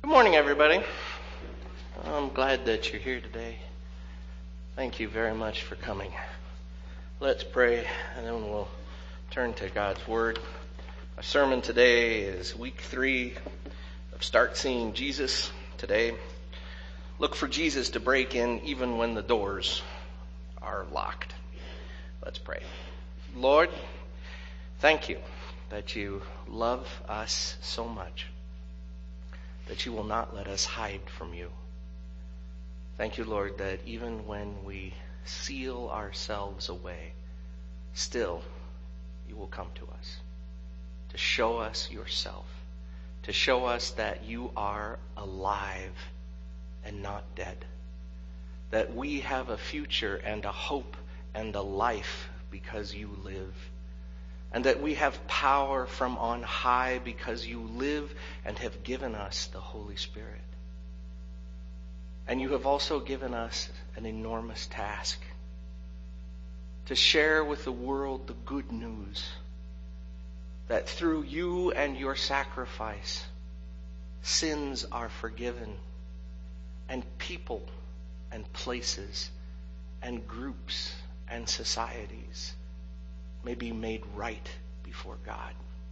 Good morning, everybody. I'm glad that you're here today. Thank you very much for coming. Let's pray, and then we'll turn to God's Word. Our sermon today is week 3 of Start Seeing Jesus today. Look for Jesus to break in even when the doors are locked. Let's pray. Lord, thank you that you love us so much, that you will not let us hide from you. Thank you, Lord, that even when we seal ourselves away, still you will come to us to show us yourself, to show us that you are alive and not dead, that we have a future and a hope and a life because you live, and that we have power from on high because you live and have given us the Holy Spirit. And you have also given us an enormous task to share with the world the good news that through you and your sacrifice, sins are forgiven, and people and places and groups and societies may be made right before God.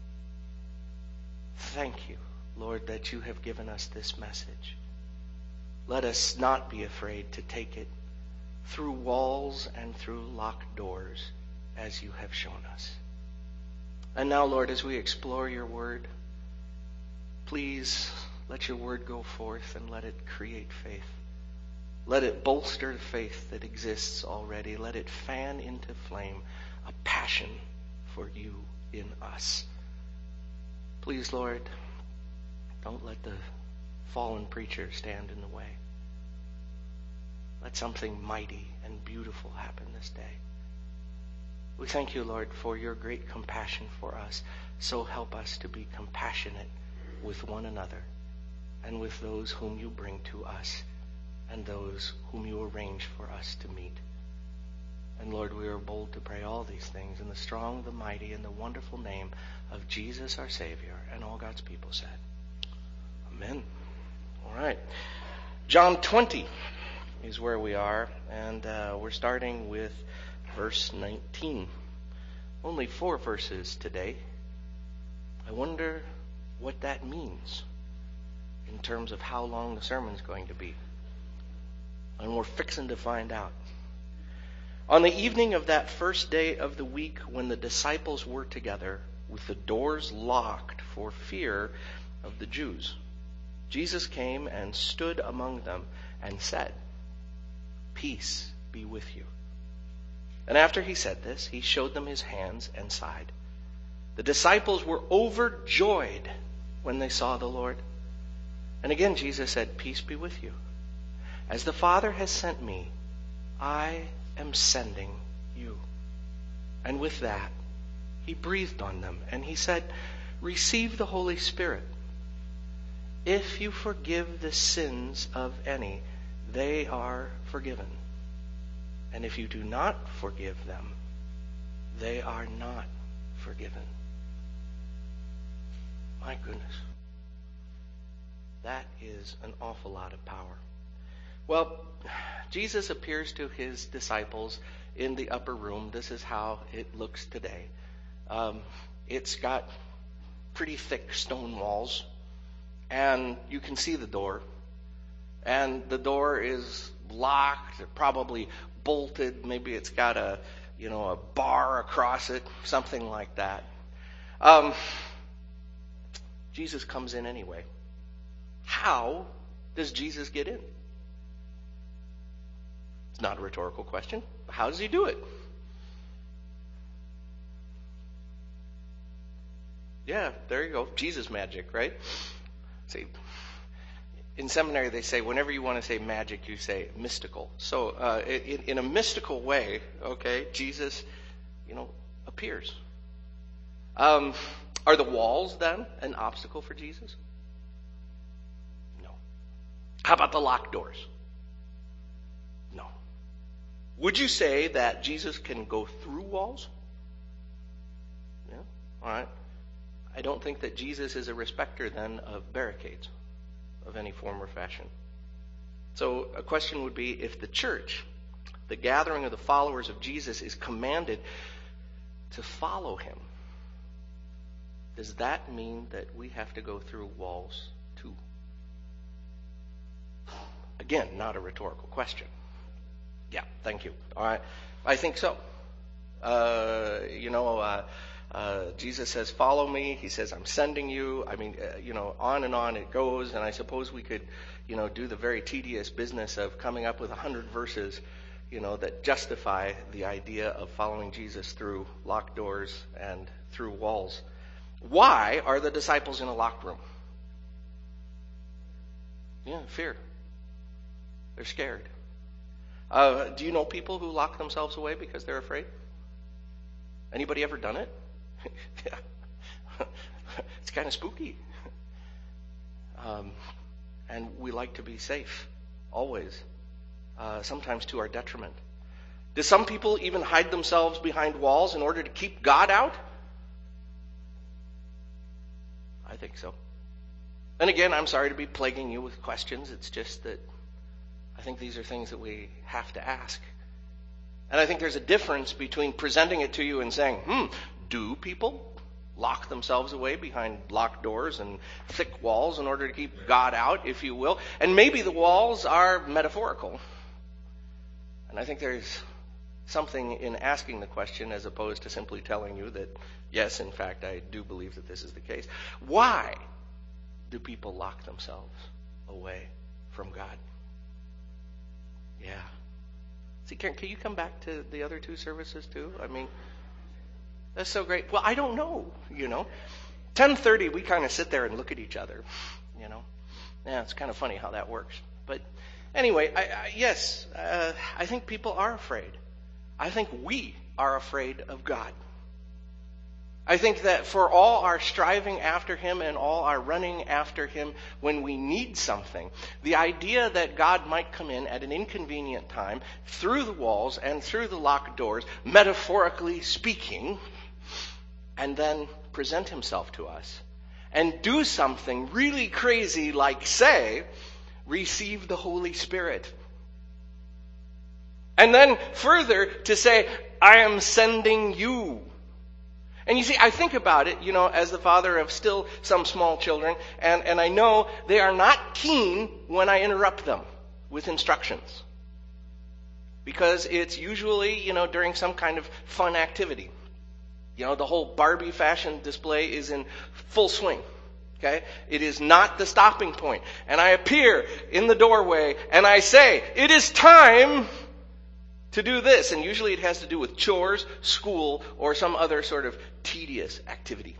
Thank you, Lord, that you have given us this message. Let us not be afraid to take it through walls and through locked doors as you have shown us. And now, Lord, as we explore your word, please let your word go forth and let it create faith. Let it bolster the faith that exists already. Let it fan into flame a passion for you in us. Please, Lord, don't let the fallen preacher stand in the way. Let something mighty and beautiful happen this day. We thank you, Lord, for your great compassion for us. So help us to be compassionate with one another and with those whom you bring to us and those whom you arrange for us to meet. And Lord, we are bold to pray all these things in the strong, the mighty, and the wonderful name of Jesus our Savior. And all God's people said, Amen. All right. John 20 is where we are, and we're starting with verse 19. Only 4 verses today. I wonder what that means in terms of how long the sermon's going to be. And we're fixing to find out. On the evening of that first day of the week, when the disciples were together, with the doors locked for fear of the Jews, Jesus came and stood among them and said, "Peace be with you." And after he said this, he showed them his hands and side. The disciples were overjoyed when they saw the Lord. And again Jesus said, "Peace be with you. As the Father has sent me, I am sending you." And with that, he breathed on them and he said, "Receive the Holy Spirit. If you forgive the sins of any, they are forgiven. And if you do not forgive them, they are not forgiven." My goodness. That is an awful lot of power. Well, Jesus appears to his disciples in the upper room. This is how it looks today. It's got pretty thick stone walls, and you can see the door. And the door is locked, probably bolted. Maybe it's got a bar across it, something like that. Jesus comes in anyway. How does Jesus get in? It's not a rhetorical question. How does he do it? Yeah, there you go. Jesus magic, right? See, in seminary they say whenever you want to say magic, you say mystical. So in a mystical way, okay, Jesus, appears. Are the walls then an obstacle for Jesus? No. How about the locked doors? No. Would you say that Jesus can go through walls? Yeah. All right. I don't think that Jesus is a respecter then of barricades, of of any form or fashion. So a question would be, if the church, the gathering of the followers of Jesus, is commanded to follow him, does that mean that we have to go through walls too? Again, not a rhetorical question. Yeah, thank you. All right, I think so. Jesus says, follow me. He says, I'm sending you. I mean, on and on it goes. And I suppose we could, do the very tedious business of coming up with 100 verses, that justify the idea of following Jesus through locked doors and through walls. Why are the disciples in a locked room? Yeah, fear. They're scared. Do you know people who lock themselves away because they're afraid? Anybody ever done it? Yeah. It's kind of spooky. And we like to be safe, always, sometimes to our detriment. Do some people even hide themselves behind walls in order to keep God out? I think so. And again, I'm sorry to be plaguing you with questions. It's just that I think these are things that we have to ask. And I think there's a difference between presenting it to you and saying, do people lock themselves away behind locked doors and thick walls in order to keep God out, if you will? And maybe the walls are metaphorical. And I think there's something in asking the question as opposed to simply telling you that, yes, in fact, I do believe that this is the case. Why do people lock themselves away from God? Yeah. See, Karen, can you come back to the other two services too? I mean, that's so great. Well, I don't know, 10:30, we kind of sit there and look at each other, Yeah, it's kind of funny how that works. But anyway, I think people are afraid. I think we are afraid of God. I think that for all our striving after him and all our running after him when we need something, the idea that God might come in at an inconvenient time through the walls and through the locked doors, metaphorically speaking, and then present himself to us and do something really crazy like, say, receive the Holy Spirit. And then further to say, I am sending you. And you see, I think about it, as the father of still some small children, and I know they are not keen when I interrupt them with instructions. Because it's usually, during some kind of fun activity. The whole Barbie fashion display is in full swing. Okay? It is not the stopping point. And I appear in the doorway and I say, it is time to do this. And usually it has to do with chores, school, or some other sort of tedious activity.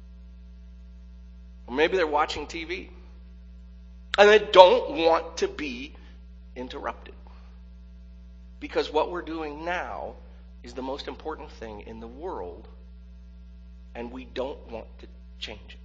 Or maybe they're watching TV. And they don't want to be interrupted. Because what we're doing now is the most important thing in the world. And we don't want to change it.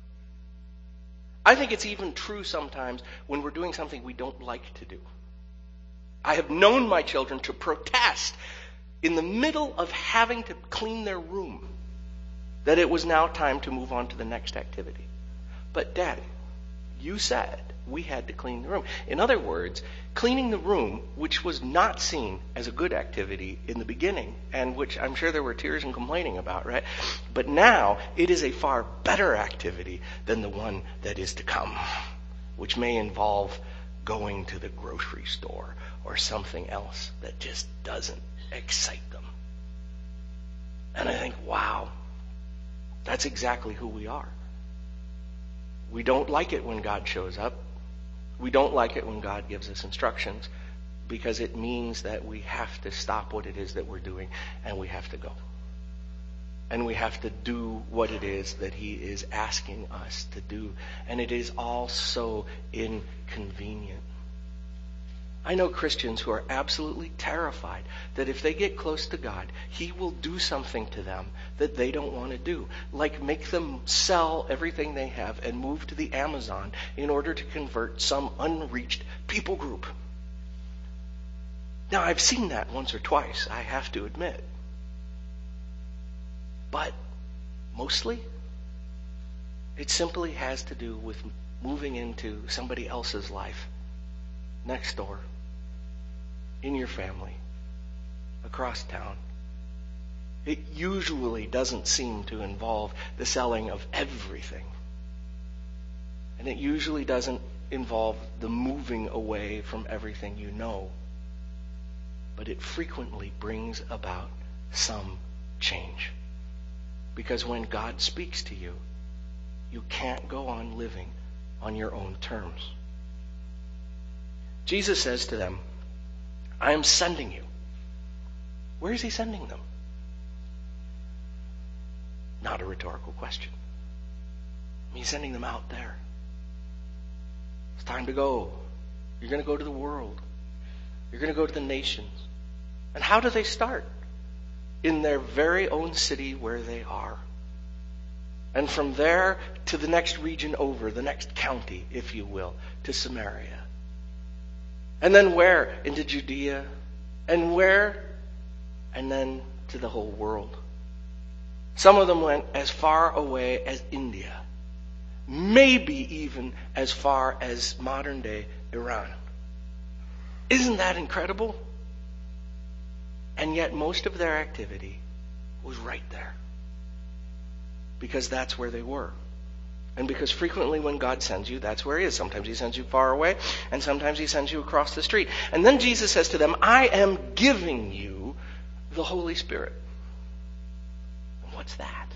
I think it's even true sometimes when we're doing something we don't like to do. I have known my children to protest in the middle of having to clean their room that it was now time to move on to the next activity. But Daddy, you said we had to clean the room. In other words, cleaning the room, which was not seen as a good activity in the beginning, and which I'm sure there were tears and complaining about, right? But now it is a far better activity than the one that is to come, which may involve going to the grocery store or something else that just doesn't excite them. And I think, wow, that's exactly who we are. We don't like it when God shows up. We don't like it when God gives us instructions because it means that we have to stop what it is that we're doing and we have to go. And we have to do what it is that he is asking us to do. And it is all so inconvenient. I know Christians who are absolutely terrified that if they get close to God, he will do something to them that they don't want to do. Like make them sell everything they have and move to the Amazon in order to convert some unreached people group. Now, I've seen that once or twice, I have to admit. But mostly, it simply has to do with moving into somebody else's life, next door, in your family, across town. It usually doesn't seem to involve the selling of everything. And it usually doesn't involve the moving away from everything you know. But it frequently brings about some change. Because when God speaks to you, you can't go on living on your own terms. Jesus says to them, I am sending you. Where is he sending them? Not a rhetorical question. He's sending them out there. It's time to go. You're going to go to the world. You're going to go to the nations. And how do they start? In their very own city where they are. And from there to the next region over, the next county, if you will, to Samaria. And then where? Into Judea. And where? And then to the whole world. Some of them went as far away as India. Maybe even as far as modern-day Iran. Isn't that incredible? And yet most of their activity was right there. Because that's where they were. And because frequently when God sends you, that's where he is. Sometimes he sends you far away, and sometimes he sends you across the street. And then Jesus says to them, I am giving you the Holy Spirit. And what's that?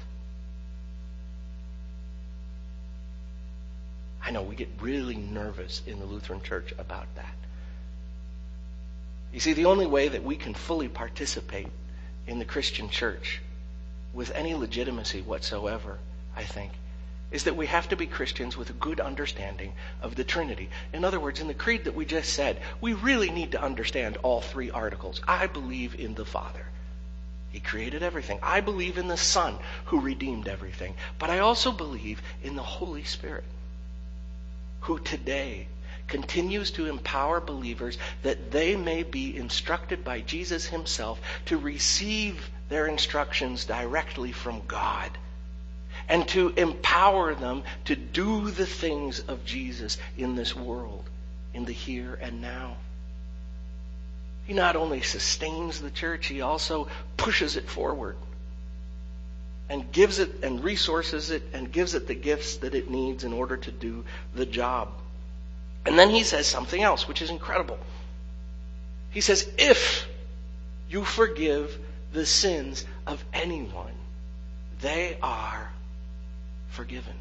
I know we get really nervous in the Lutheran Church about that. You see, the only way that we can fully participate in the Christian church with any legitimacy whatsoever, I think, is that we have to be Christians with a good understanding of the Trinity. In other words, in the creed that we just said, we really need to understand all three articles. I believe in the Father. He created everything. I believe in the Son who redeemed everything. But I also believe in the Holy Spirit, who today continues to empower believers that they may be instructed by Jesus himself to receive their instructions directly from God and to empower them to do the things of Jesus in this world, in the here and now. He not only sustains the church, he also pushes it forward and gives it and resources it and gives it the gifts that it needs in order to do the job. And then he says something else, which is incredible. He says, if you forgive the sins of anyone, they are forgiven.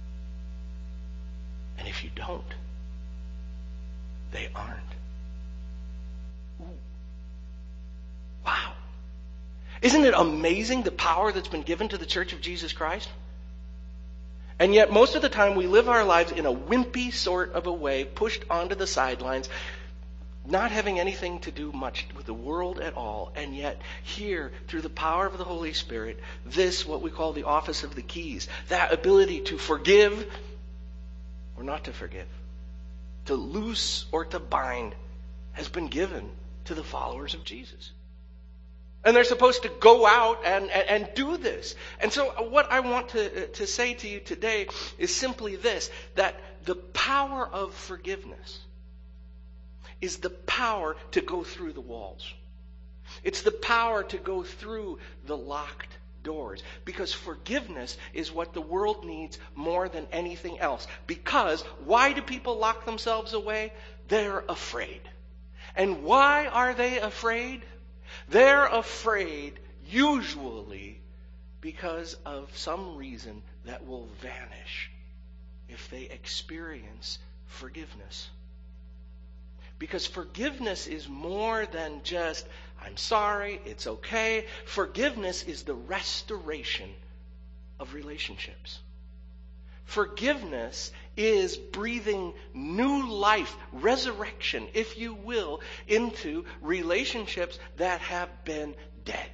And if you don't, they aren't. Ooh. Wow. Isn't it amazing the power that's been given to the Church of Jesus Christ? And yet most of the time we live our lives in a wimpy sort of a way, pushed onto the sidelines, not having anything to do much with the world at all. And yet here, through the power of the Holy Spirit, this, what we call the office of the keys, that ability to forgive or not to forgive, to loose or to bind, has been given to the followers of Jesus. And they're supposed to go out and do this. And so what I want to say to you today is simply this, that the power of forgiveness is the power to go through the walls. It's the power to go through the locked doors. Because forgiveness is what the world needs more than anything else. Because why do people lock themselves away? They're afraid. And why are they afraid? They're afraid usually because of some reason that will vanish if they experience forgiveness. Because forgiveness is more than just, I'm sorry, it's okay. Forgiveness is the restoration of relationships. Forgiveness is breathing new life, resurrection, if you will, into relationships that have been dead.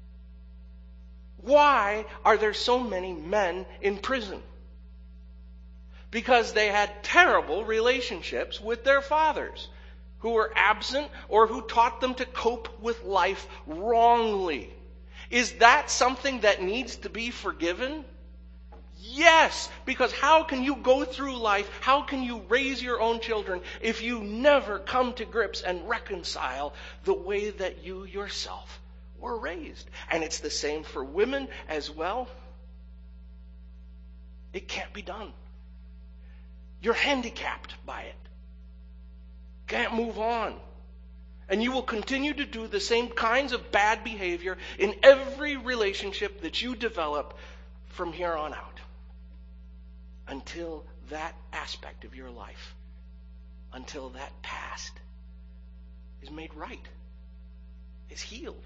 Why are there so many men in prison? Because they had terrible relationships with their fathers, who were absent or who taught them to cope with life wrongly. Is that something that needs to be forgiven? Yes, because how can you go through life, how can you raise your own children if you never come to grips and reconcile the way that you yourself were raised? And it's the same for women as well. It can't be done. You're handicapped by it. Can't move on. And you will continue to do the same kinds of bad behavior in every relationship that you develop from here on out. Until that aspect of your life, until that past is made right, is healed.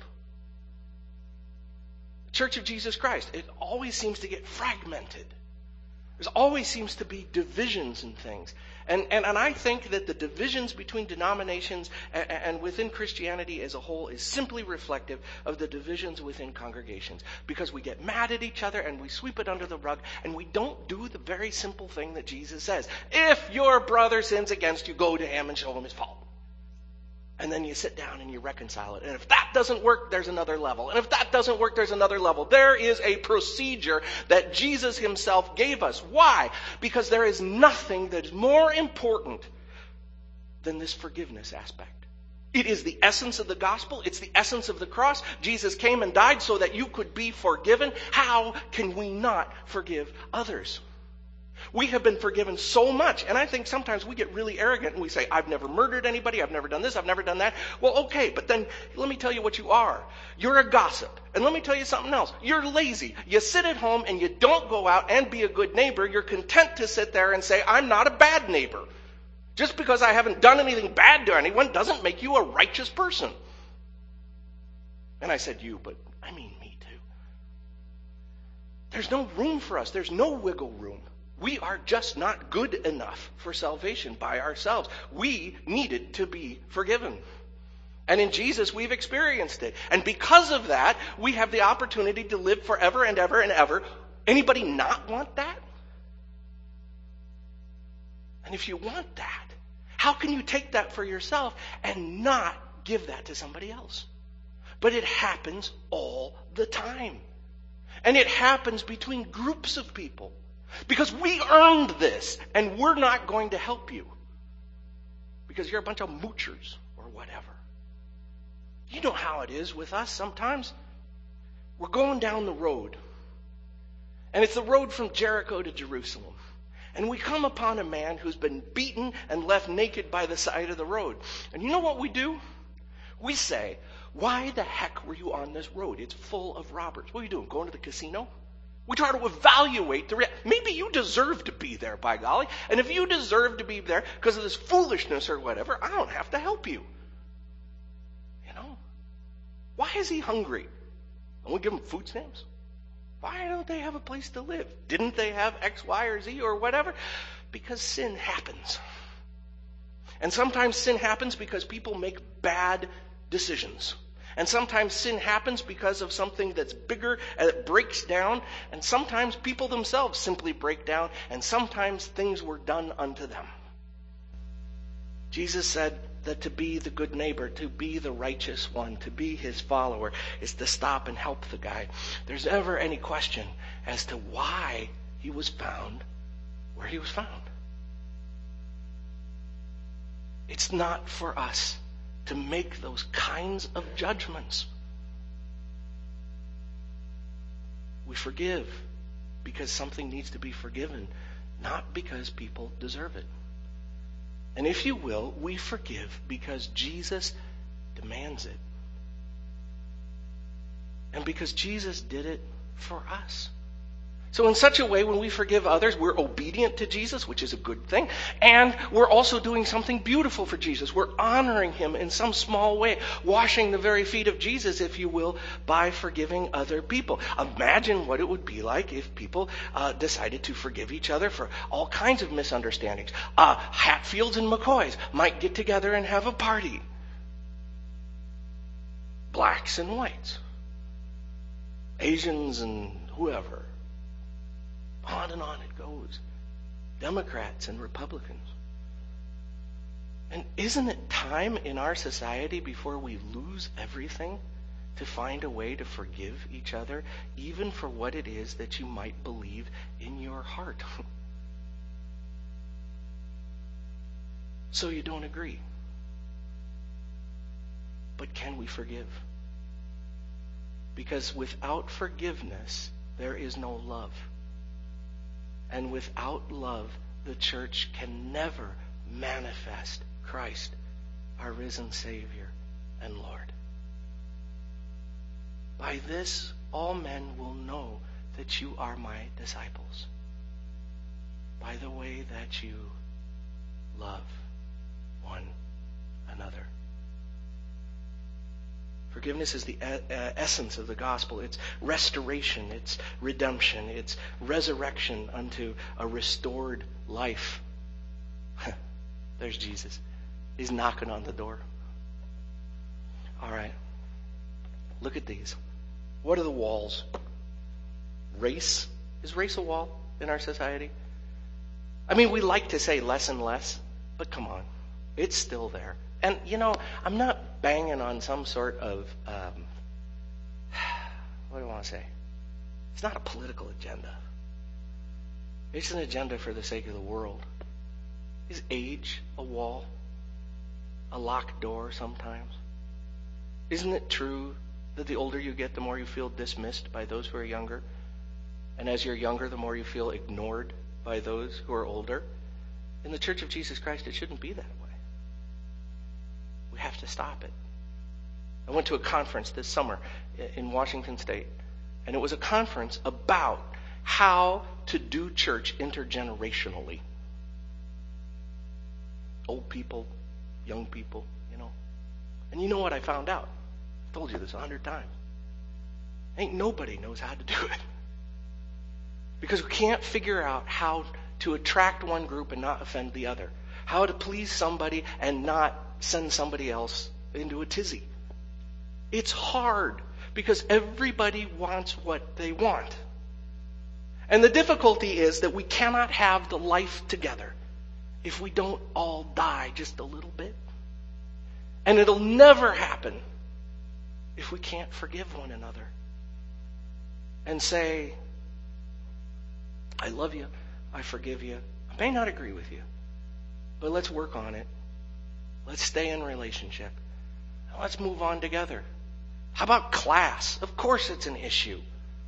The Church of Jesus Christ, it always seems to get fragmented. There always seems to be divisions and things. And I think that the divisions between denominations and within Christianity as a whole is simply reflective of the divisions within congregations. Because we get mad at each other and we sweep it under the rug and we don't do the very simple thing that Jesus says. If your brother sins against you, go to him and show him his fault. And then you sit down and you reconcile it. And if that doesn't work, there's another level. And if that doesn't work, there's another level. There is a procedure that Jesus himself gave us. Why? Because there is nothing that is more important than this forgiveness aspect. It is the essence of the gospel. It's the essence of the cross. Jesus came and died so that you could be forgiven. How can we not forgive others? We have been forgiven so much, and I think sometimes we get really arrogant and we say, I've never murdered anybody, I've never done this, I've never done that. Well, okay, but then let me tell you what you are. You're a gossip. And let me tell you something else. You're lazy. You sit at home and you don't go out and be a good neighbor. You're content to sit there and say, I'm not a bad neighbor. Just because I haven't done anything bad to anyone doesn't make you a righteous person. And I said you, but I mean me too. There's no room for us. There's no wiggle room. We are just not good enough for salvation by ourselves. We needed to be forgiven. And in Jesus, we've experienced it. And because of that, we have the opportunity to live forever and ever and ever. Anybody not want that? And if you want that, how can you take that for yourself and not give that to somebody else? But it happens all the time. And it happens between groups of people. Because we earned this, and we're not going to help you. Because you're a bunch of moochers or whatever. You know how it is with us sometimes. We're going down the road. And it's the road from Jericho to Jerusalem. And we come upon a man who's been beaten and left naked by the side of the road. And you know what we do? We say, why the heck were you on this road? It's full of robbers. What are you doing, going to the casino? We try to evaluate maybe you deserve to be there, by golly. And if you deserve to be there because of this foolishness or whatever, I don't have to help you. You know? Why is he hungry? And we give him food stamps? Why don't they have a place to live? Didn't they have X, Y, or Z or whatever? Because sin happens. And sometimes sin happens because people make bad decisions. And sometimes sin happens because of something that's bigger and it breaks down. And sometimes people themselves simply break down. And sometimes things were done unto them. Jesus said that to be the good neighbor, to be the righteous one, to be his follower, is to stop and help the guy. There's never any question as to why he was found where he was found. It's not for us to make those kinds of judgments. We forgive because something needs to be forgiven, not because people deserve it. And if you will, we forgive because Jesus demands it. And because Jesus did it for us. So in such a way, when we forgive others, we're obedient to Jesus, which is a good thing. And we're also doing something beautiful for Jesus. We're honoring him in some small way, washing the very feet of Jesus, if you will, by forgiving other people. Imagine what it would be like if people decided to forgive each other for all kinds of misunderstandings. Hatfields and McCoys might get together and have a party. Blacks and whites. Asians and whoever. On and on it goes. Democrats and Republicans. And isn't it time in our society before we lose everything to find a way to forgive each other, even for what it is that you might believe in your heart. So you don't agree. But can we forgive? Because without forgiveness, there is no love. And without love, the church can never manifest Christ, our risen Savior and Lord. By this, all men will know that you are my disciples, by the way that you love one another. Forgiveness is the essence of the gospel. It's restoration, it's redemption, it's resurrection unto a restored life. There's Jesus. He's knocking on the door. All right. Look at these. What are the walls? Race. Is race a wall in our society? I mean, we like to say less and less, but come on. It's still there. And, I'm not banging on some sort of, what do I want to say? It's not a political agenda. It's an agenda for the sake of the world. Is age a wall? A locked door sometimes? Isn't it true that the older you get, the more you feel dismissed by those who are younger? And as you're younger, the more you feel ignored by those who are older? In the Church of Jesus Christ, it shouldn't be that way. We have to stop it. I went to a conference this summer in Washington State, and it was a conference about how to do church intergenerationally. Old people, young people, And you know what I found out? I told you this 100 times. Ain't nobody knows how to do it. Because we can't figure out how to attract one group and not offend the other. How to please somebody and not send somebody else into a tizzy. It's hard because everybody wants what they want. And the difficulty is that we cannot have the life together if we don't all die just a little bit. And it'll never happen if we can't forgive one another and say, I love you, I forgive you. I may not agree with you, but let's work on it. Let's stay in relationship. Let's move on together. How about class? Of course it's an issue.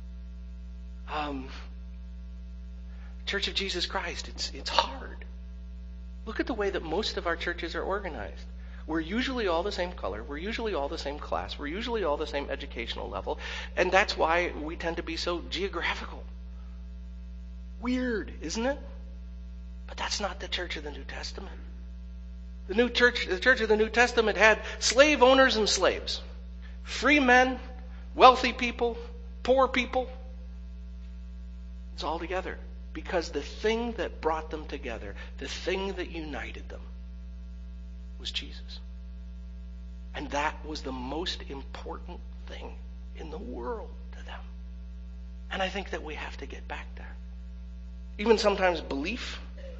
Church of Jesus Christ, it's hard. Look at the way that most of our churches are organized. We're usually all the same color. We're usually all the same class. We're usually all the same educational level. And that's why we tend to be so geographical. Weird, isn't it? But that's not the church of the New Testament. The church of the New Testament had slave owners and slaves. Free men, wealthy people, poor people. It's all together. Because the thing that brought them together, the thing that united them, was Jesus. And that was the most important thing in the world to them. And I think that we have to get back there. Even sometimes belief.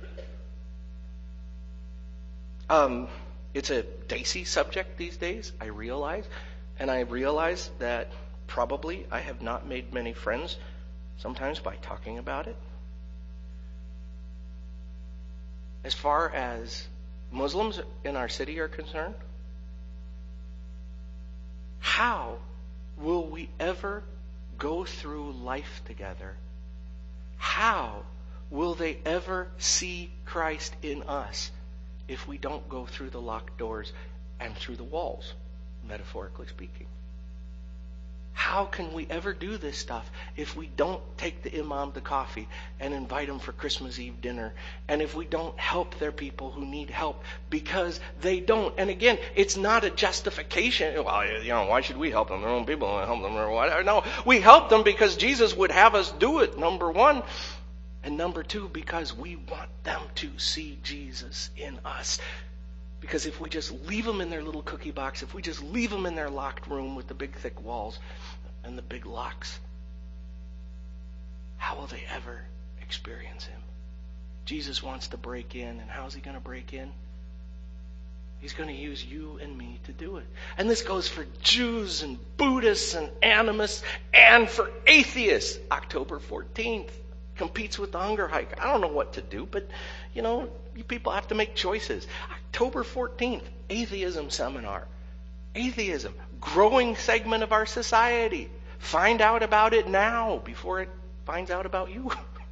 It's a dicey subject these days, I realize. And I realize that probably I have not made many friends, sometimes by talking about it. As far as Muslims in our city are concerned, how will we ever go through life together? How will they ever see Christ in us if we don't go through the locked doors and through the walls, metaphorically speaking? How can we ever do this stuff if we don't take the imam to coffee and invite him for Christmas Eve dinner? And if we don't help their people who need help because they don't? And again, it's not a justification. Well, why should we help them? Their own people don't help them or whatever. No, we help them because Jesus would have us do it, number one. And number two, because we want them to see Jesus in us. Because if we just leave them in their little cookie box, if we just leave them in their locked room with the big thick walls and the big locks, how will they ever experience him? Jesus wants to break in, and how's he going to break in? He's going to use you and me to do it. And this goes for Jews and Buddhists and animists and for atheists. October 14th competes with the hunger hike. I don't know what to do, but, you people have to make choices. October 14th, atheism seminar. Atheism, growing segment of our society. Find out about it now before it finds out about you.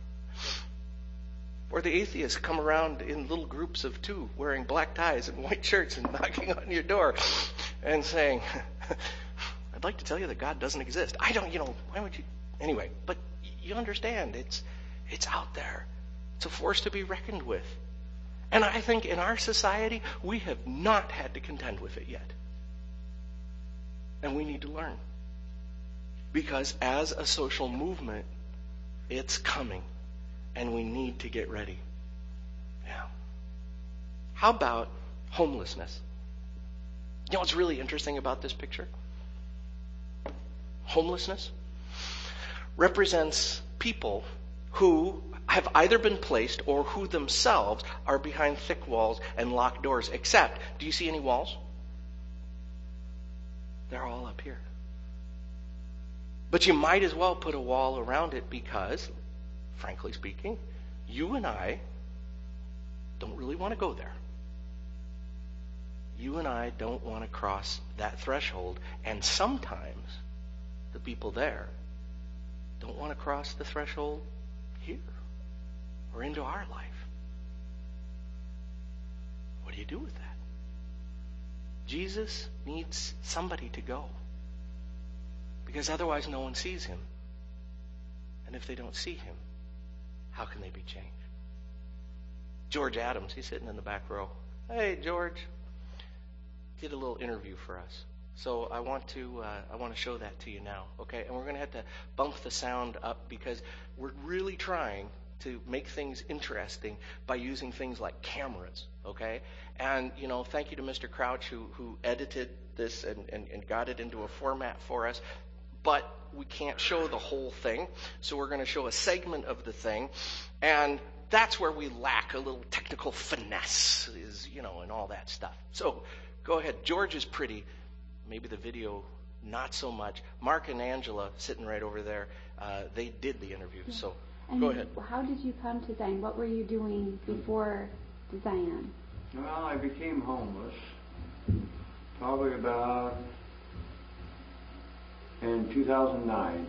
Or the atheists come around in little groups of 2 wearing black ties and white shirts and knocking on your door and saying, I'd like to tell you that God doesn't exist. I don't, why would you? Anyway, but you understand, it's out there. It's a force to be reckoned with. And I think in our society, we have not had to contend with it yet. And we need to learn. Because as a social movement, it's coming. And we need to get ready. Yeah. How about homelessness? You know what's really interesting about this picture? Homelessness represents people who have either been placed or who themselves are behind thick walls and locked doors. Except, do you see any walls? They're all up here. But you might as well put a wall around it because, frankly speaking, you and I don't really want to go there. You and I don't want to cross that threshold, and sometimes the people there don't want to cross the threshold here or into our life. What do you do with that? Jesus needs somebody to go, because otherwise no one sees him. And if they don't see him, how can they be changed? George Adams, he's sitting in the back row. Hey, George, did a little interview for us. So I want to show that to you now, okay? And we're going to have to bump the sound up because we're really trying to make things interesting by using things like cameras, okay? And, thank you to Mr. Crouch who edited this and got it into a format for us. But we can't show the whole thing, so we're going to show a segment of the thing. And that's where we lack a little technical finesse, and all that stuff. So go ahead. George is pretty. Maybe the video, not so much. Mark and Angela, sitting right over there, they did the interview. Yeah. So go ahead. How did you come to Zion? What were you doing before Zion? Well, I became homeless probably about in 2009.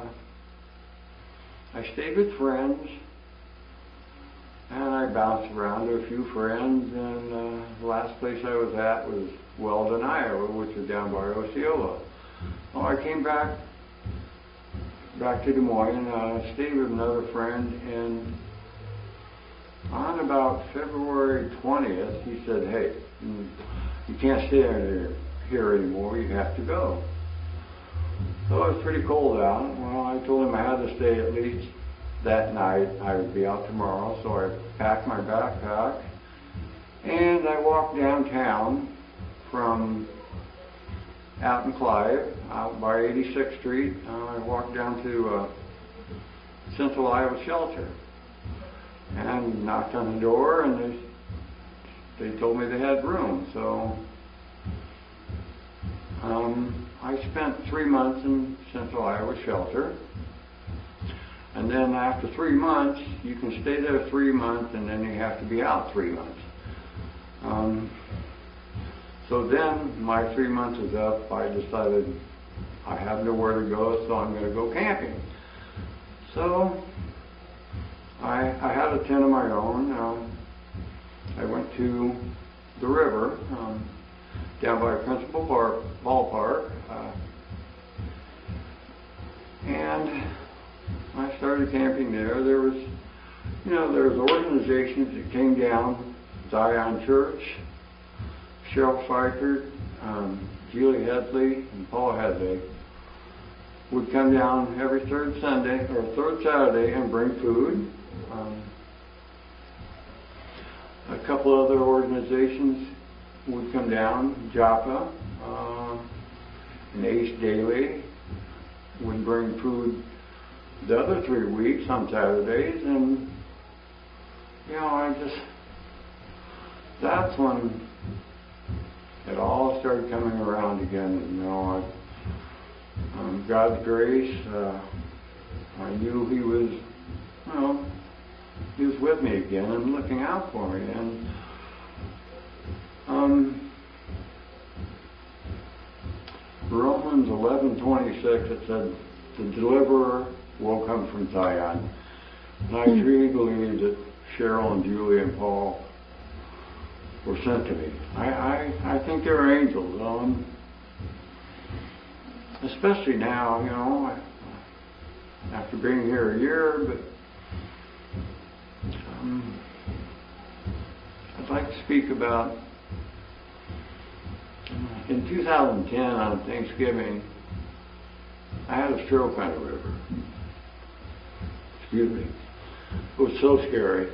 I stayed with friends, and I bounced around to a few friends, and the last place I was at was Weldon, Iowa, which is down by Osceola. Well, I came back to Des Moines, and stayed with another friend, and on about February 20th, he said, hey, you can't stay here anymore, you have to go. So it was pretty cold out. Well, I told him I had to stay at least that night. I would be out tomorrow, so I packed my backpack, and I walked downtown from Alton Clive, out by 86th Street. I walked down to Central Iowa Shelter and knocked on the door, and they told me they had room. So I spent 3 months in Central Iowa Shelter, and then after 3 months, you can stay there 3 months, and then you have to be out 3 months. So then my 3 months is up. I decided I have nowhere to go, so I'm going to go camping. So I had a tent of my own. I went to the river down by Principal Ballpark, and I started camping there. There was organizations that came down, Zion Church, Cheryl Pfeiffer, Julie Headley, and Paul Headley would come down every third Saturday and bring food. A couple other organizations would come down, Joppa and Ace Daily would bring food the other 3 weeks on Saturdays, and that's when it all started coming around again. God's grace, I knew He was, He was with me again and looking out for me. And Romans 11:26, it said, "The deliverer will come from Zion." And I truly believe that Cheryl and Julie and Paul were sent to me. I think they're angels. Especially now, after being here a year, but I'd like to speak about in 2010 on Thanksgiving, I had a stroke on the river. Excuse me. It was so scary.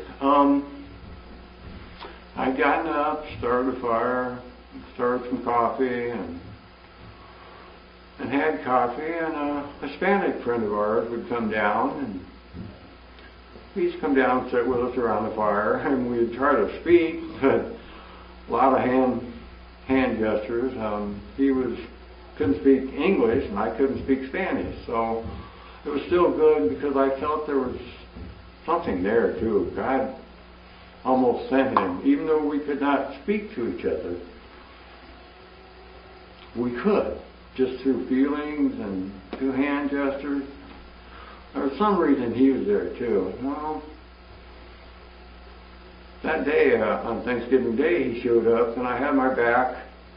I'd gotten up, started a fire, started some coffee, and had coffee, and a Hispanic friend of ours would come down, and he'd come down and sit with us around the fire, and we'd try to speak, but a lot of hand gestures. He couldn't speak English, and I couldn't speak Spanish, so it was still good because I felt there was something there too. God almost sent him, even though we could not speak to each other. We could, just through feelings and through hand gestures. There was some reason he was there too. Well, that day, on Thanksgiving Day, he showed up, and I had my back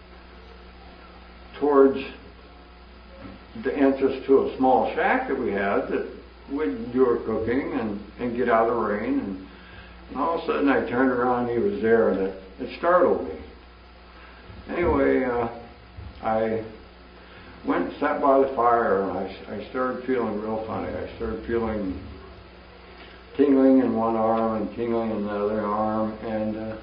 towards the entrance to a small shack that we had that we'd do our cooking and get out of the rain. And all of a sudden, I turned around, and he was there, and it startled me. Anyway, I went and sat by the fire, and I started feeling real funny. I started feeling tingling in one arm and tingling in the other arm, and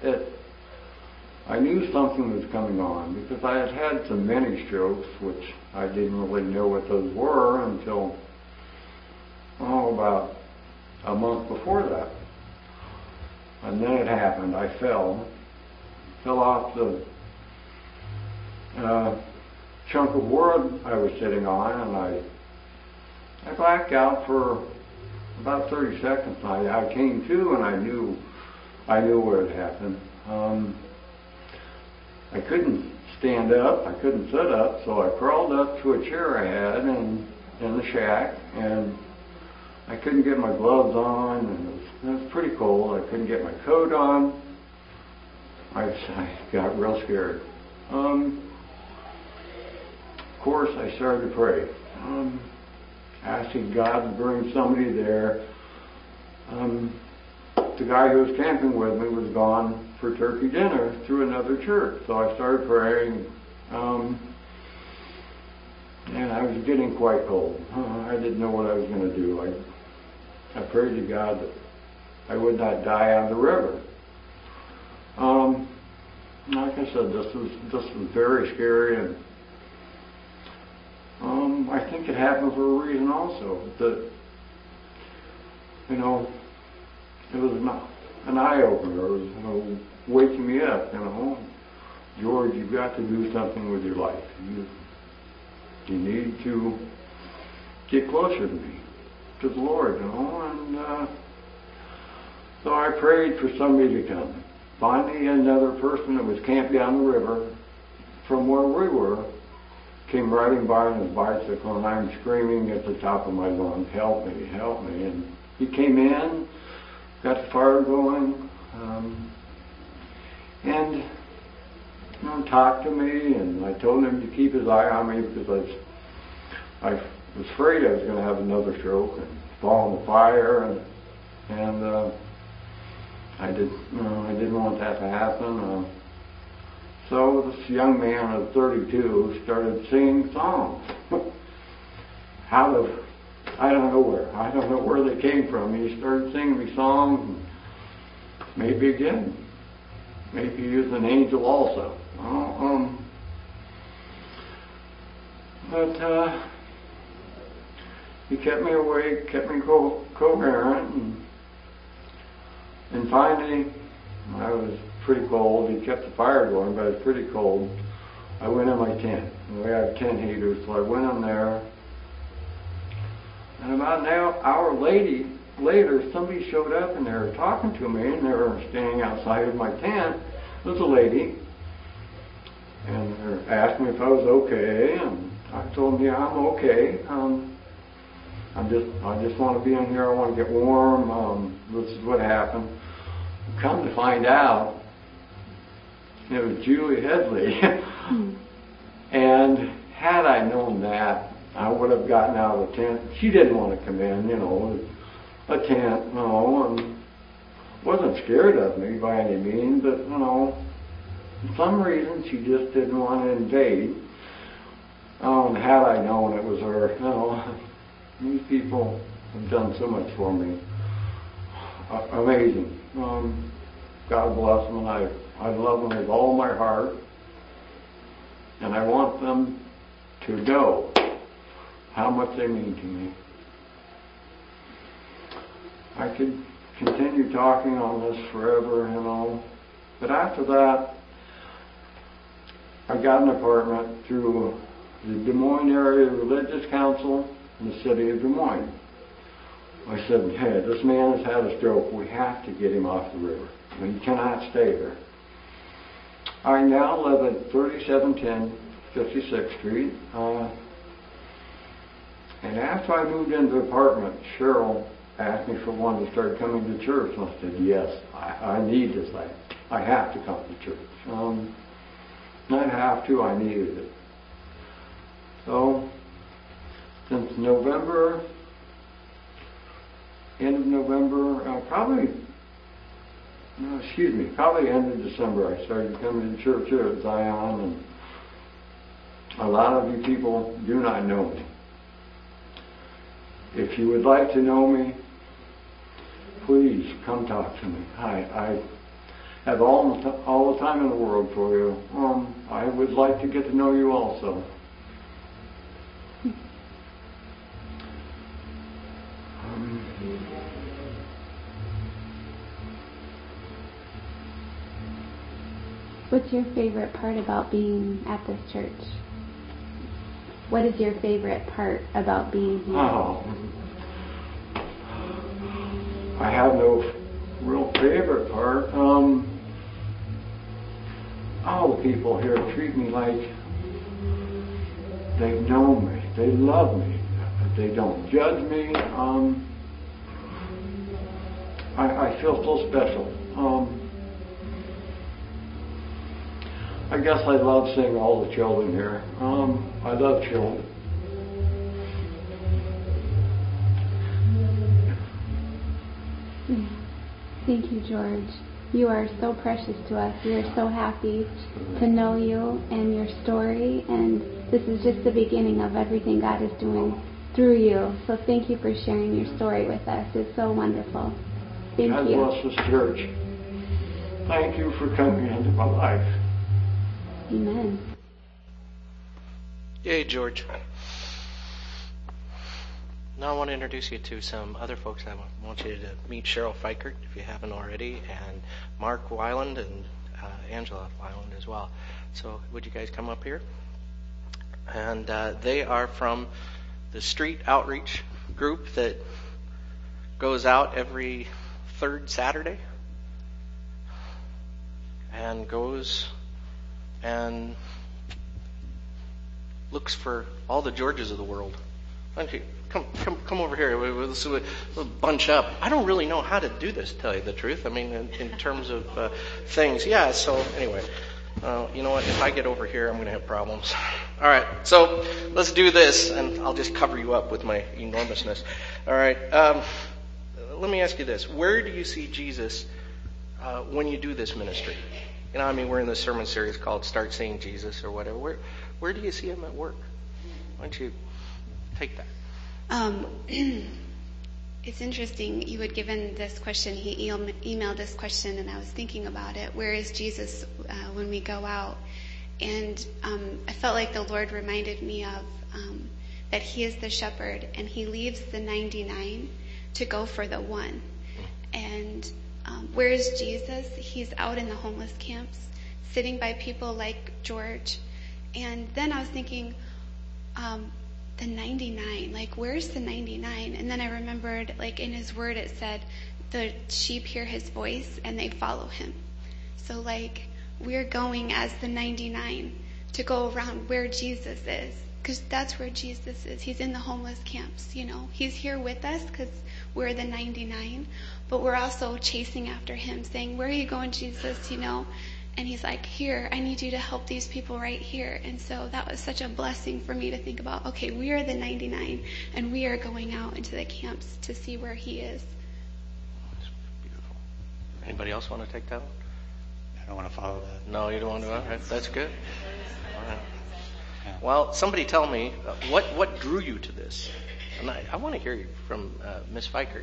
I knew something was coming on because I had had some mini strokes, which I didn't really know what those were until about a month before that. And then it happened. I fell off the chunk of wood I was sitting on, and I blacked out for about 30 seconds. I came to, and I knew what had happened. I couldn't stand up. I couldn't sit up, so I crawled up to a chair I had in the shack, and I couldn't get my gloves on, and it was pretty cold. I couldn't get my coat on. I got real scared. Of course, I started to pray, asking God to bring somebody there. The guy who was camping with me was gone for turkey dinner through another church, so I started praying, and I was getting quite cold. I didn't know what I was going to do. I prayed to God that I would not die on the river. Like I said, this was very scary, and I think it happened for a reason also. That it was an eye opener. It was waking me up. George, you've got to do something with your life. You need to get closer to me, to the Lord. And so I prayed for somebody to come. Finally, another person that was camped down the river from where we were came riding by on his bicycle, and I'm screaming at the top of my lungs, "Help me, help me." And he came in, got the fire going, and talked to me, and I told him to keep his eye on me because I was afraid I was going to have another stroke and fall in the fire, and I didn't want that to happen. So this young man of 32 started singing songs out of I don't know where they came from. He started singing me songs, and maybe he was an angel also. But he kept me awake, kept me coherent, and finally I was pretty cold. He kept the fire going, but it was pretty cold. I went in my tent. We had tent heaters, so I went in there. And about an hour later, somebody showed up and they were talking to me, and they were standing outside of my tent. It was a lady, and they asked me if I was okay, and I told them, yeah, I'm okay. I just want to be in here. I want to get warm. This is what happened. Come to find out, it was Julie Headley. And had I known that, I would have gotten out of the tent. She didn't want to come in, a tent, and wasn't scared of me by any means, but, for some reason she just didn't want to invade. Had I known it was her, these people have done so much for me. Amazing. God bless them, and I love them with all my heart. And I want them to know how much they mean to me. I could continue talking on this forever, but after that, I got an apartment through the Des Moines Area Religious Council in the city of Des Moines. I said, hey, this man has had a stroke. We have to get him off the river. He cannot stay here. I now live at 3710 56th Street. And after I moved into the apartment, Cheryl asked me for one to start coming to church. And I said, yes, I need this. I have to come to church. Not have to, I needed it. So, since November, end of November, probably end of December, I started coming to church here at Zion, and a lot of you people do not know me. If you would like to know me, please come talk to me. I have all the time in the world for you. I would like to get to know you also. What's your favorite part about being at this church? What is your favorite part about being here? I have no real favorite part. All the people here treat me like they know me. They love me. They don't judge me. I feel so special. I guess I love seeing all the children here. I love children. Thank you, George. You are so precious to us. We are so happy to know you and your story, and this is just the beginning of everything God is doing through you. So thank you for sharing your story with us. It's so wonderful. Thank you. God bless this church. Thank you for coming into my life. Amen. Yay, George. Now I want to introduce you to some other folks. I want you to meet Cheryl Fikert, if you haven't already, and Mark Weiland and Angela Weiland as well. So would you guys come up here? And they are from the street outreach group that goes out every third Saturday and goes and looks for all the Georges of the world. Why don't you come over here? We'll bunch up. I don't really know how to do this, to tell you the truth. I mean, in terms of things. Yeah, so anyway, you know what? If I get over here, I'm going to have problems. All right, so let's do this, and I'll just cover you up with my enormousness. All right, let me ask you this. Where do you see Jesus when you do this ministry? You know, I mean, we're in this sermon series called Start Seeing Jesus or whatever. Where do you see him at work? Why don't you take that? It's interesting. You had given this question. He emailed this question, and I was thinking about it. Where is Jesus when we go out? And I felt like the Lord reminded me of that he is the shepherd, and he leaves the 99 to go for the one. And where is Jesus? He's out in the homeless camps, sitting by people like George. And then I was thinking, the 99, like, where's the 99? And then I remembered, like, in his word it said, the sheep hear his voice and they follow him. So, like, we're going as the 99 to go around where Jesus is, because that's where Jesus is. He's in the homeless camps, you know. He's here with us because we're the 99, but we're also chasing after him, saying, where are you going, Jesus, you know? And he's like, here, I need you to help these people right here. And so that was such a blessing for me to think about, okay, we are the 99, and we are going out into the camps to see where he is. That's beautiful. Anybody else want to take that one? I don't want to follow that. No, you don't want to? All right, that's good. All right. Well, somebody tell me, what drew you to this? And I want to hear you from Ms. Fikert.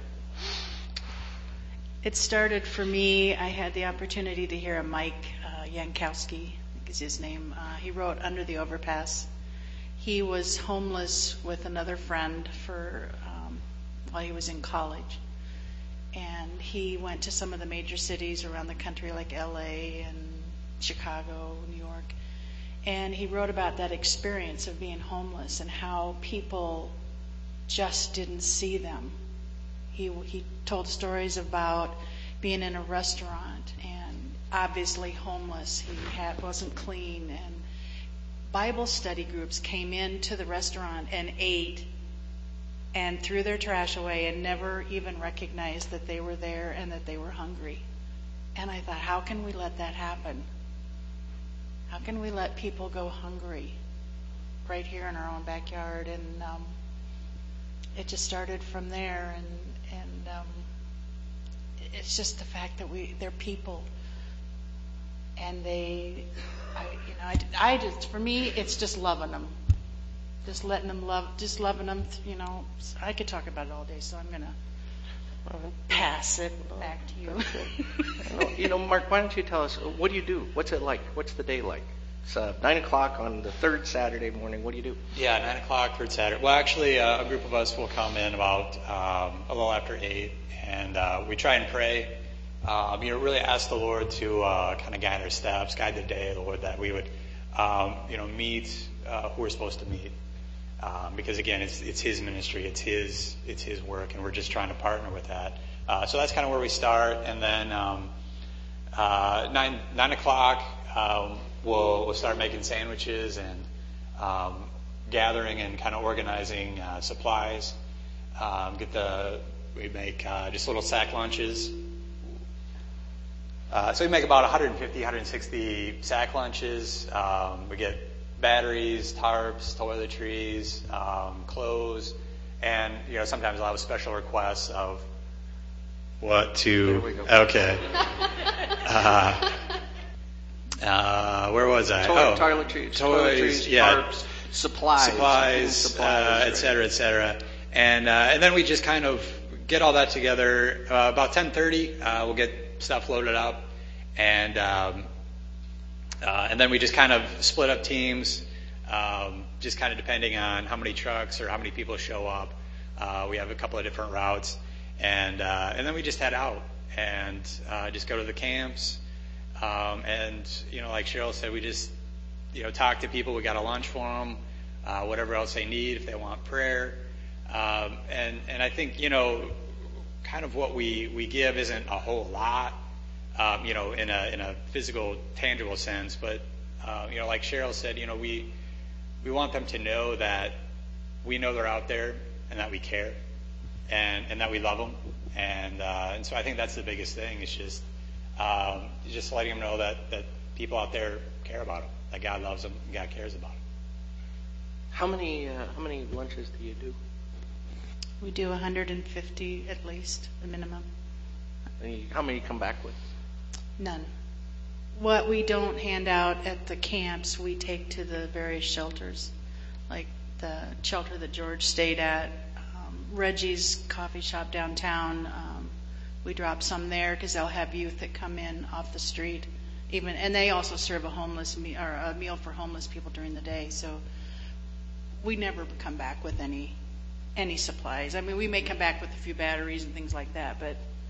It started for me, I had the opportunity to hear a Mike Yankowski, I think is his name. He wrote Under the Overpass. He was homeless with another friend for while he was in college. And he went to some of the major cities around the country like LA and Chicago, New York. And he wrote about that experience of being homeless and how people just didn't see them. He told stories about being in a restaurant and obviously homeless. He wasn't clean, and Bible study groups came into the restaurant and ate and threw their trash away and never even recognized that they were there and that they were hungry. And I thought, how can we let that happen? How can we let people go hungry right here in our own backyard? And it just started from there, and it's just the fact that they're people, and I just, for me, it's just loving them, just letting them love, just loving them. You know, I could talk about it all day, so I'm gonna pass it back to you. You know, Mark, why don't you tell us, what do you do? What's it like? What's the day like? It's 9 o'clock on the third Saturday morning. What do you do? Yeah, 9 o'clock, third Saturday. Well, actually, a group of us will come in about a little after 8, and we try and pray. Really ask the Lord to kind of guide our steps, guide the day, Lord, that we would, meet who we're supposed to meet. Because again, it's His ministry, it's His work, and we're just trying to partner with that. So that's kind of where we start, and then 9 o'clock. We'll start making sandwiches and gathering and kind of organizing supplies. We make just little sack lunches. So we make about 150, 160 sack lunches. We get batteries, tarps, toiletries, clothes, and sometimes I'll have special requests of what to. There we go. Okay. Where was I? Toiletries, yeah. tarps, supplies, et cetera. And then we just kind of get all that together. About 10:30, we'll get stuff loaded up, and then we just kind of split up teams, just kind of depending on how many trucks or how many people show up. We have a couple of different routes, and then we just head out and just go to the camps. And like Cheryl said, we just talk to people. We got a lunch for them, whatever else they need, if they want prayer. And I think kind of what we give isn't a whole lot, in a physical, tangible sense. But like Cheryl said, we want them to know that we know they're out there and that we care, and that we love them. And so I think that's the biggest thing. It's just letting them know that people out there care about them, that God loves them, and God cares about them. How many lunches do you do? We do 150 at least, the minimum. How many come back with? None. What we don't hand out at the camps, we take to the various shelters, like the shelter that George stayed at, Reggie's coffee shop downtown. We drop some there because they'll have youth that come in off the street, and they also serve a meal for homeless people during the day. So we never come back with any supplies. I mean, we may come back with a few batteries and things like that, but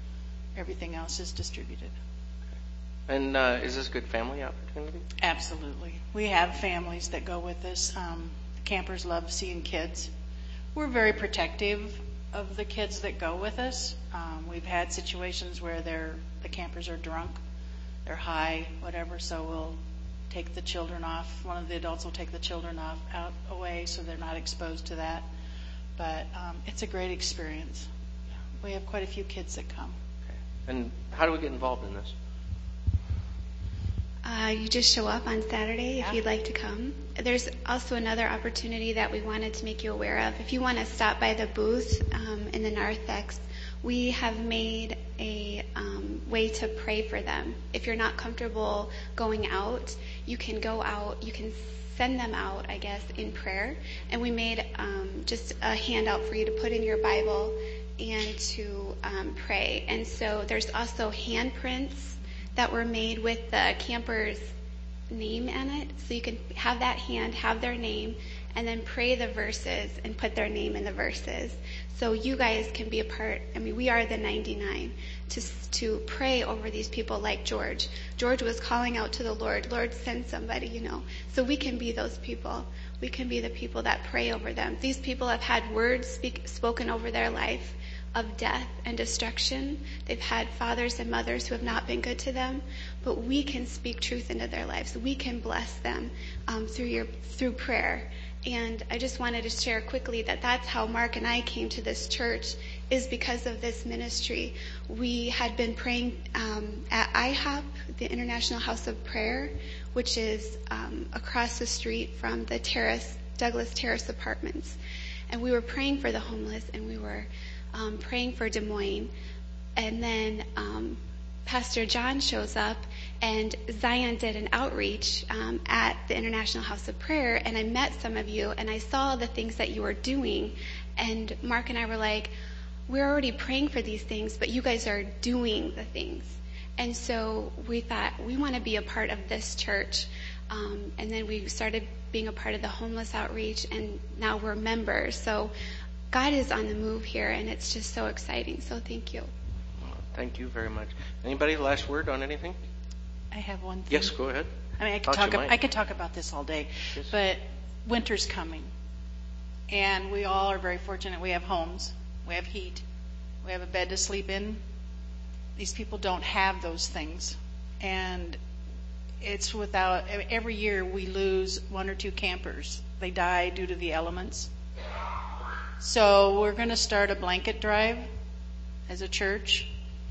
everything else is distributed. And is this a good family opportunity? Absolutely. We have families that go with us. The campers love seeing kids. We're very protective of the kids that go with us. We've had situations where the campers are drunk, they're high, whatever, so we'll take the children off. One of the adults will take the children away so they're not exposed to that. But it's a great experience. We have quite a few kids that come. Okay. And how do we get involved in this? You just show up on Saturday if Yeah. you'd like to come. There's also another opportunity that we wanted to make you aware of. If you want to stop by the booth in the narthex, we have made a way to pray for them. If you're not comfortable going out, you can go out. You can send them out, I guess, in prayer. And we made just a handout for you to put in your Bible and to pray. And so there's also handprints that were made with the camper's name in it. So you can have that hand, have their name, and then pray the verses and put their name in the verses. So you guys can be a part. I mean, we are the 99 to pray over these people like George. George was calling out to the Lord, Lord, send somebody, So we can be those people. We can be the people that pray over them. These people have had words spoken over their life of death and destruction. They've had fathers and mothers who have not been good to them, but we can speak truth into their lives. We can bless them through prayer. And I just wanted to share quickly that that's how Mark and I came to this church, is because of this ministry. We had been praying at IHOP, the International House of Prayer, which is across the street from the Douglas Terrace Apartments. And we were praying for the homeless, and we were praying for Des Moines. And then Pastor John shows up, and Zion did an outreach at the International House of Prayer, and I met some of you, and I saw the things that you were doing, and Mark and I were like, we're already praying for these things, but you guys are doing the things. And so we thought, we want to be a part of this church. And then we started being a part of the homeless outreach, and now we're members. So God is on the move here, and it's just so exciting. So thank you. Thank you very much. Anybody last word on anything? I have one thing. Yes, go ahead. I mean, I could talk about this all day, Yes. but winter's coming, and we all are very fortunate. We have homes, we have heat, we have a bed to sleep in. These people don't have those things, and it's without. Every year we lose one or two campers. They die due to the elements. So we're going to start a blanket drive as a church.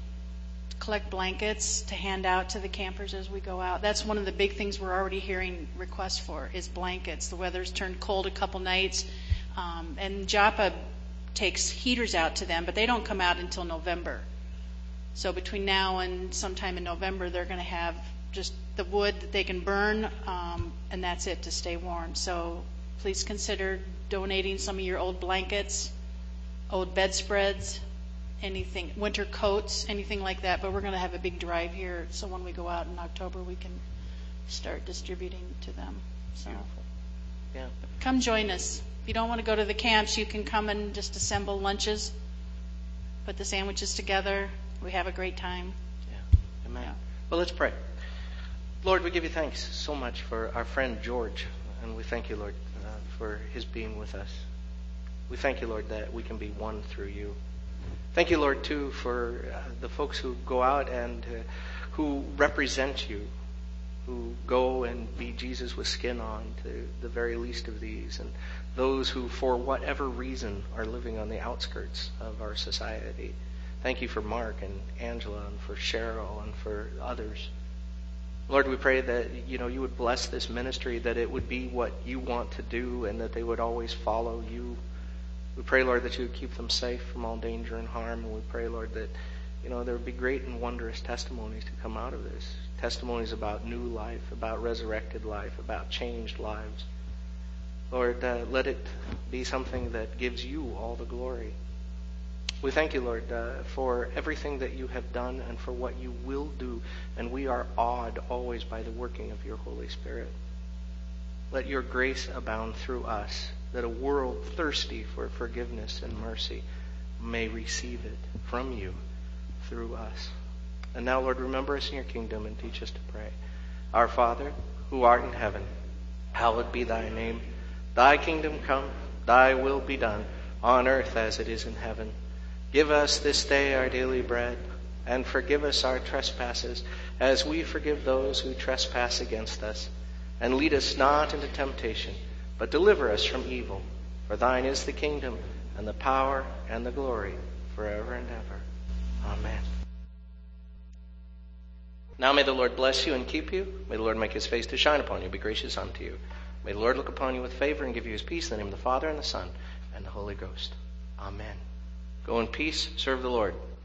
Collect blankets to hand out to the campers as we go out. That's one of the big things we're already hearing requests for, is blankets. The weather's turned cold a couple nights, and Joppa takes heaters out to them, but they don't come out until November. So between now and sometime in November, they're going to have just the wood that they can burn, and that's it to stay warm. So please consider donating some of your old blankets, old bedspreads, anything, winter coats, anything like that. But we're going to have a big drive here, so when we go out in October, we can start distributing to them. So Beautiful. Yeah. come join us. If you don't want to go to the camps, you can come and just assemble lunches, put the sandwiches together. We have a great time. Yeah. Amen. Yeah. Well, let's pray. Lord, we give you thanks so much for our friend George, and we thank you, Lord, for his being with us. We thank you, Lord, that we can be one through you. Thank you, Lord, too, for the folks who go out and who represent you, who go and be Jesus with skin on, to the very least of these, and those who, for whatever reason, are living on the outskirts of our society. Thank you for Mark and Angela and for Cheryl and for others. Lord, we pray that you would bless this ministry, that it would be what you want to do, and that they would always follow you. We pray, Lord, that you would keep them safe from all danger and harm. And we pray, Lord, that there would be great and wondrous testimonies to come out of this. Testimonies about new life, about resurrected life, about changed lives. Lord, let it be something that gives you all the glory. We thank you, Lord, for everything that you have done and for what you will do. And we are awed always by the working of your Holy Spirit. Let your grace abound through us, that a world thirsty for forgiveness and mercy may receive it from you through us. And now, Lord, remember us in your kingdom and teach us to pray. Our Father, who art in heaven, hallowed be thy name. Thy kingdom come, thy will be done, on earth as it is in heaven. Give us this day our daily bread, and forgive us our trespasses, as we forgive those who trespass against us. And lead us not into temptation, but deliver us from evil. For thine is the kingdom, and the power, and the glory, forever and ever. Amen. Now may the Lord bless you and keep you. May the Lord make his face to shine upon you, be gracious unto you. May the Lord look upon you with favor and give you his peace in the name of the Father, and the Son, and the Holy Ghost. Amen. Go in peace, serve the Lord.